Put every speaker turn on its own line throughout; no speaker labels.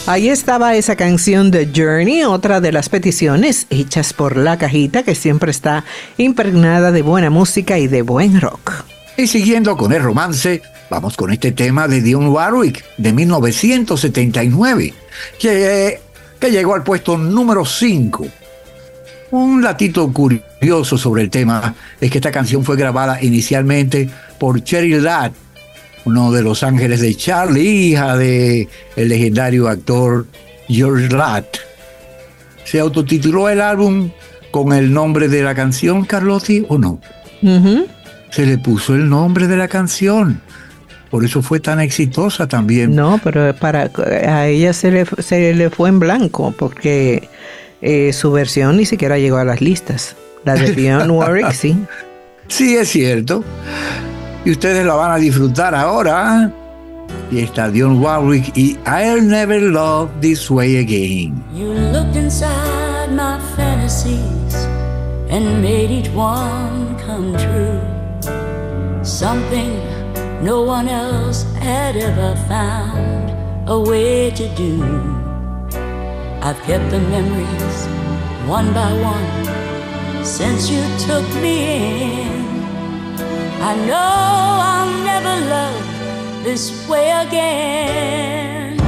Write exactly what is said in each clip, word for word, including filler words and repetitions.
Ahí estaba esa canción de Journey, otra de las peticiones hechas por La Cajita, que siempre está impregnada de buena música y de buen rock.
Y siguiendo con el romance, vamos con este tema de Dionne Warwick de mil novecientos setenta y nueve, que, que llegó al puesto número cinco. Un datito curioso sobre el tema es que esta canción fue grabada inicialmente por Cheryl Ladd, uno de los ángeles de Charlie, hija de el legendario actor George Ladd. ¿Se autotituló el álbum con el nombre de la canción, Carlotti, o no?
Uh-huh.
Se le puso el nombre de la canción. Por eso fue tan exitosa también.
No, pero para a ella se le, se le fue en blanco, porque eh, su versión ni siquiera llegó a las listas. La de Dionne Warwick, sí.
Sí, es cierto. Y ustedes la van a disfrutar ahora. Y está Dionne Warwick y I'll Never Love This Way Again.
You looked inside my fantasies and made each one come true. Something no one else had ever found a way to do. I've kept the memories one by one since you took me in. I know I'll never love this way again.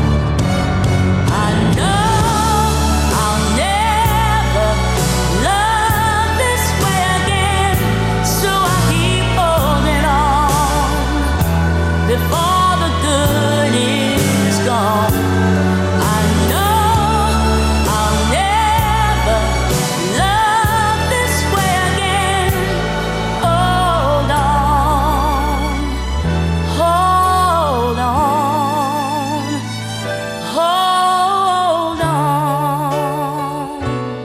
I know I'll never love this way again, so I keep holding on before the good is gone. I know I'll never love this way again. Hold on, hold on, hold on.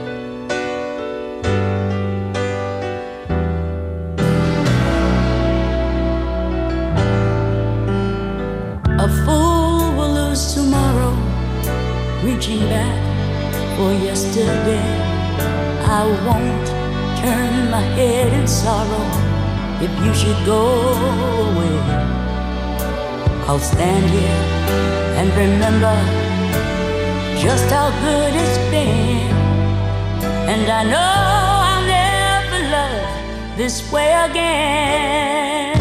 A fool will lose tomorrow, reaching back for yesterday. I won't turn my head in sorrow if you should go away. I'll stand here and remember just how good it's been. And I know I'll never love this way again.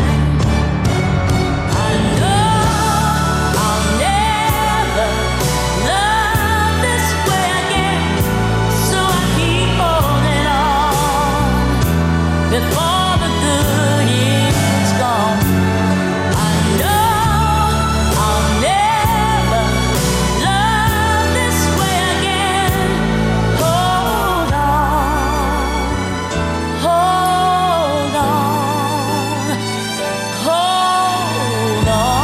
I know I'll never love this way again, so I keep holding on before the good is gone. I know I'll never love this way again. Hold on, hold on, hold on.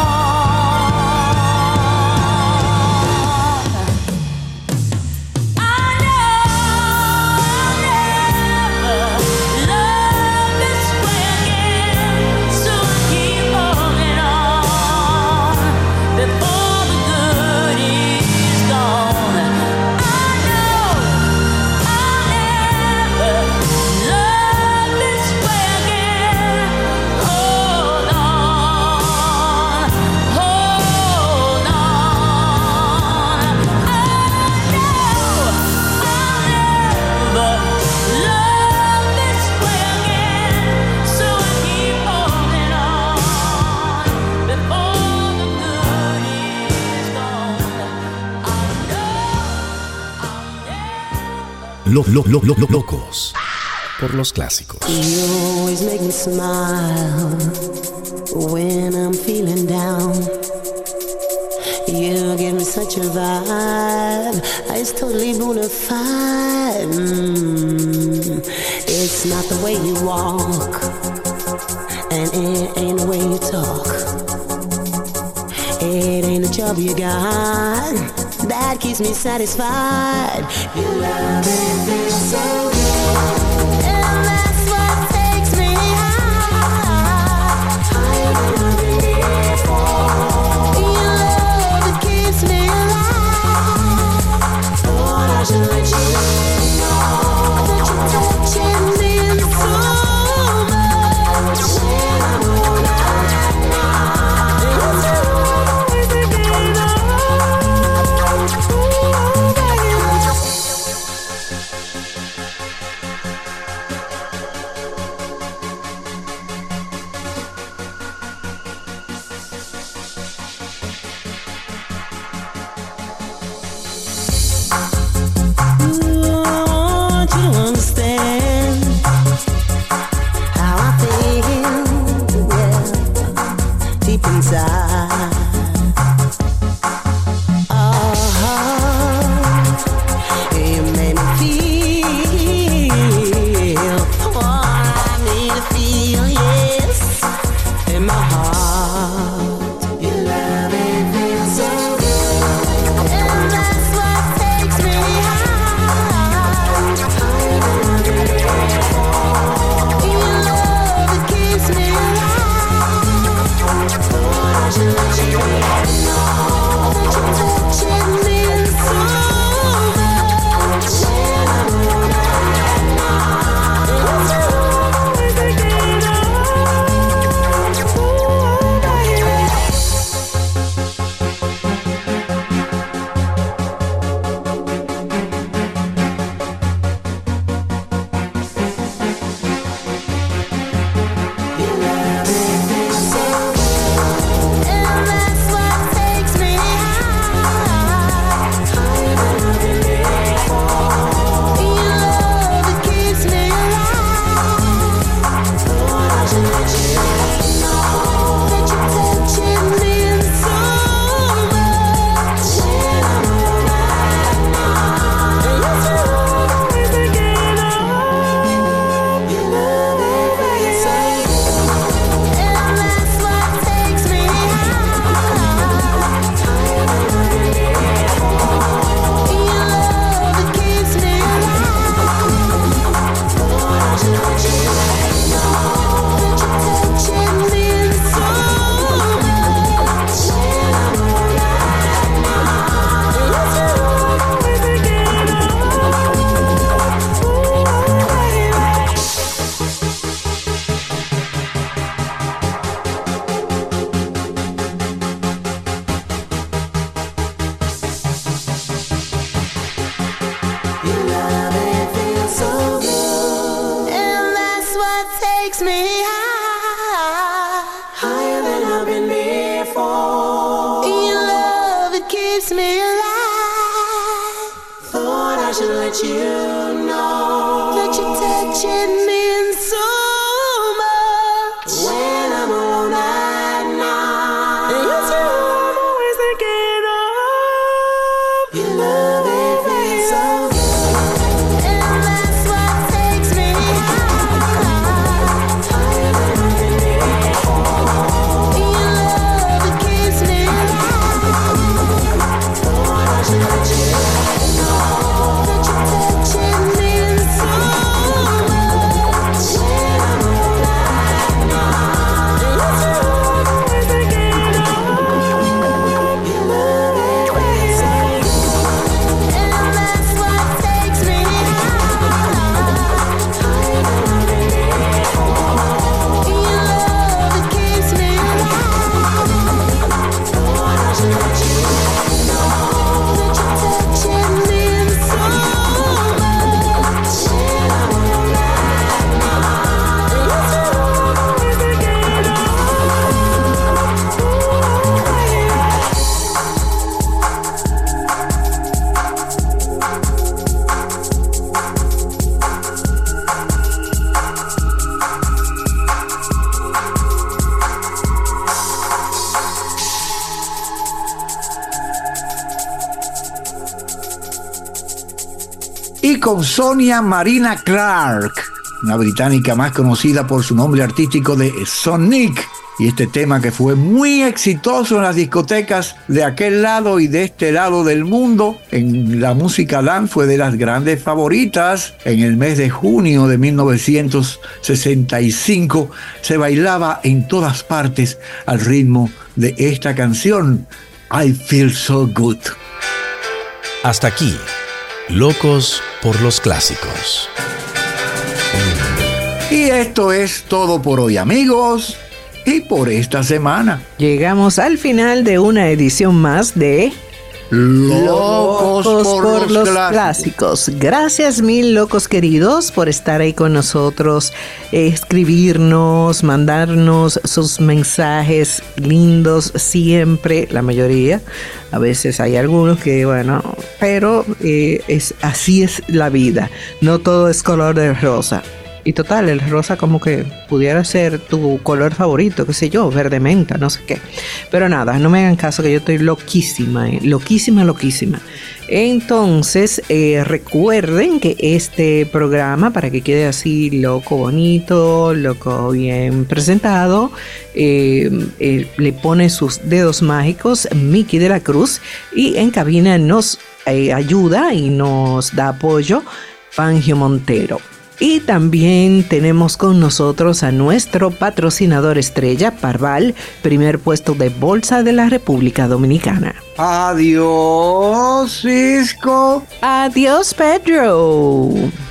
I know I'll never love this way again, so I keep holding on before the good is gone. I know I'll never love this way again. Hold on, hold on. I know I'll never love this way again, so I keep holding on before the good is gone. I know I'll never.
Lo- lo- lo- lo- lo- locos por los clásicos.
You always make me smile when I'm feeling down. You give me such a vibe, it's totally bona fide. Mm. It's not the way you walk, and it ain't the way you talk. It ain't the job you got that keeps me satisfied. Your love is so good, and that's what takes me high. Higher than I've been before. Your love, it keeps me alive. Thought I should let you know that you're touching me so much. When I'm all at night, it's always again. takes me high, higher than I've been before. Your love, it keeps me alive. Thought I should let you know that you're touching me in so much. When I'm alone at night, it's you I'm always thinking of. Your love, it feels so good, and that's what takes me high, higher than I've been before. Your love, it keeps me alive. Thought I should let you know that you're touching me in so much. When I'm alone at night, it's you I'm always thinking of. Your love, it feels so good, and that's what takes me high, higher than I've been before. Your love, it keeps me alive. Thought I should let you know that you're touching me in so much. When I'm alone at night, it's you I'm always thinking of.
Y con Sonia Marina Clark, una británica más conocida por su nombre artístico de Sonic, y este tema que fue muy exitoso en las discotecas de aquel lado y de este lado del mundo. En la música dance fue de las grandes favoritas. En el mes de junio de mil novecientos sesenta y cinco se bailaba en todas partes al ritmo de esta canción, I Feel So Good.
Hasta aquí, Locos por los Clásicos.
Y esto es todo por hoy, amigos, y por esta semana.
Llegamos al final de una edición más de
Locos, por, los, clásicos.
clásicos. Gracias mil, locos queridos, por estar ahí con nosotros, eh, escribirnos, mandarnos sus mensajes lindos siempre, la mayoría. A veces hay algunos que, bueno, pero eh, es, así es la vida. No todo es color de rosa. Y total, el rosa como que pudiera ser tu color favorito, qué sé yo, verde menta, no sé qué. Pero nada, no me hagan caso que yo estoy loquísima, eh, loquísima, loquísima. Entonces, eh, recuerden que este programa, para que quede así loco bonito, loco bien presentado, eh, eh, le pone sus dedos mágicos Miki de la Cruz, y en cabina nos eh, ayuda y nos da apoyo Fangio Montero. Y también tenemos con nosotros a nuestro patrocinador estrella, Parval, primer puesto de bolsa de la República Dominicana.
Adiós, Cisco.
Adiós, Pedro.